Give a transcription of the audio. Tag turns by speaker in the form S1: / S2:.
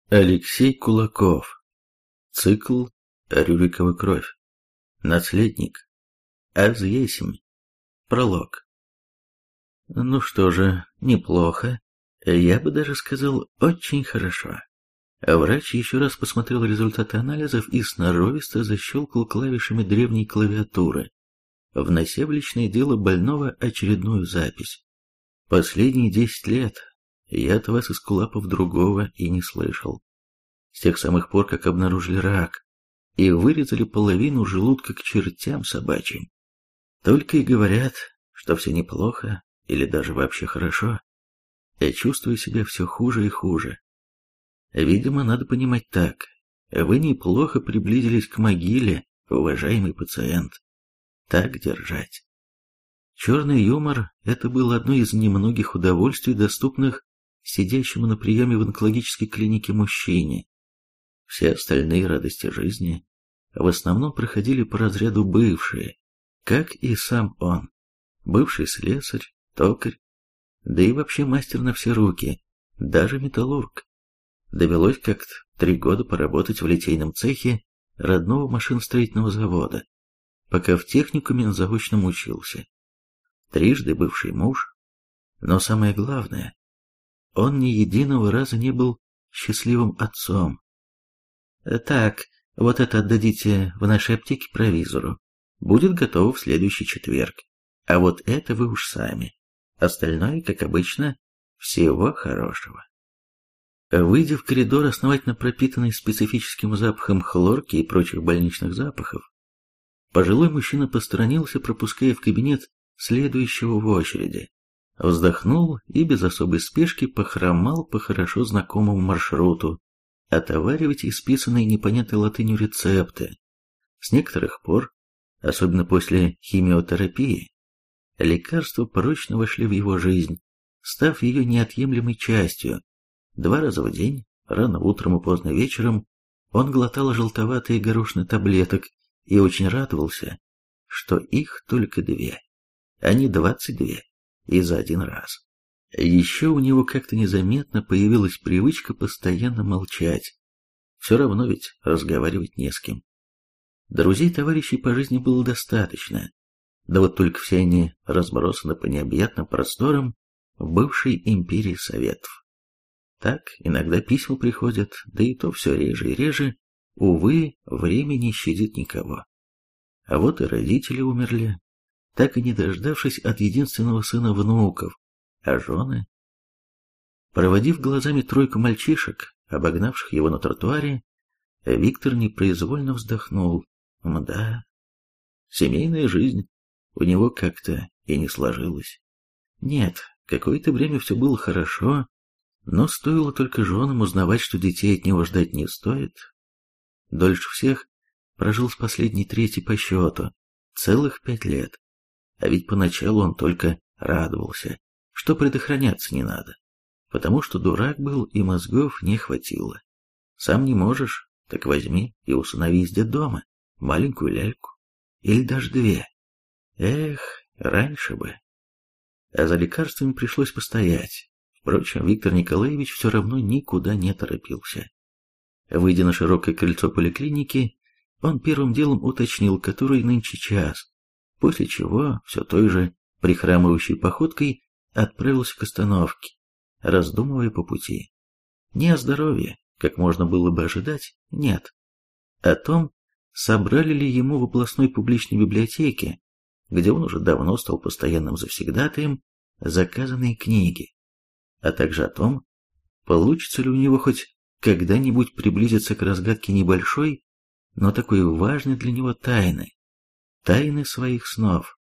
S1: Алексей Кулаков. Цикл «Рюрикова кровь». Наследник. Азъесмь. Пролог. Ну что же, неплохо. Я бы даже сказал, очень хорошо. Врач еще раз посмотрел результаты анализов и сноровисто защелкал клавишами древней клавиатуры, внося в личное дело больного очередную запись. Последние 10 лет я от вас, эскулапов, другого и не слышал. С тех самых пор, как обнаружили рак и вырезали половину желудка к чертям собачьим. Только и говорят, что все неплохо или даже вообще хорошо. Я чувствую себя все хуже и хуже. Видимо, надо понимать так. Вы неплохо приблизились к могиле, уважаемый пациент. Так держать. Черный юмор – это было одно из немногих удовольствий, доступных сидящему на приеме в онкологической клинике мужчине. Все остальные радости жизни в основном проходили по разряду бывшие, как и сам он. Бывший слесарь, токарь, да и вообще мастер на все руки, даже металлург. Довелось как-то 3 года поработать в литейном цехе родного машиностроительного завода, пока в техникуме заочно учился. 3 бывший муж, но самое главное, он ни единого раза не был счастливым отцом. Так, вот это отдадите в нашей аптеке провизору. Будет готово в следующий четверг. А вот это вы уж сами. Остальное, как обычно, всего хорошего. Выйдя в коридор, основательно пропитанный специфическим запахом хлорки и прочих больничных запахов, пожилой мужчина посторонился, пропуская в кабинет следующего в очереди. Вздохнул и без особой спешки похромал по хорошо знакомому маршруту, отоваривать исписанные непонятной латынью рецепты. С некоторых пор, особенно после химиотерапии, лекарства прочно вошли в его жизнь, став ее неотъемлемой частью. 2 раза в день, рано утром и поздно вечером, он глотал желтоватые горошины таблеток и очень радовался, что их только 2, а не 22, и за один раз. Еще у него как-то незаметно появилась привычка постоянно молчать. Все равно ведь разговаривать не с кем. Друзей, товарищей по жизни было достаточно, да вот только все они разбросаны по необъятным просторам бывшей империи Советов. Так, иногда письма приходят, да и то все реже и реже. Увы, время не щадит никого. А вот и родители умерли, так и не дождавшись от единственного сына внуков, а жены. Проводив глазами 3 мальчишек, обогнавших его на тротуаре, Виктор непроизвольно вздохнул. Мда, семейная жизнь у него как-то и не сложилась. Нет, какое-то время все было хорошо, но стоило только женам узнавать, что детей от него ждать не стоит. Дольше всех прожил с последней 3-й по счету, целых 5 лет. А ведь поначалу он только радовался, что предохраняться не надо, потому что дурак был и мозгов не хватило. Сам не можешь, так возьми и усынови из детдома маленькую ляльку, или даже 2. Эх, раньше бы. А за лекарствами пришлось постоять. Впрочем, Виктор Николаевич все равно никуда не торопился. Выйдя на широкое крыльцо поликлиники, он первым делом уточнил, который нынче час, после чего все той же прихрамывающей походкой отправился к остановке, раздумывая по пути. Не о здоровье, как можно было бы ожидать, нет. О том, собрали ли ему в областной публичной библиотеке, где он уже давно стал постоянным завсегдатаем, заказанные книги, а также о том, получится ли у него хоть когда-нибудь приблизиться к разгадке небольшой, но такой важной для него тайны своих снов.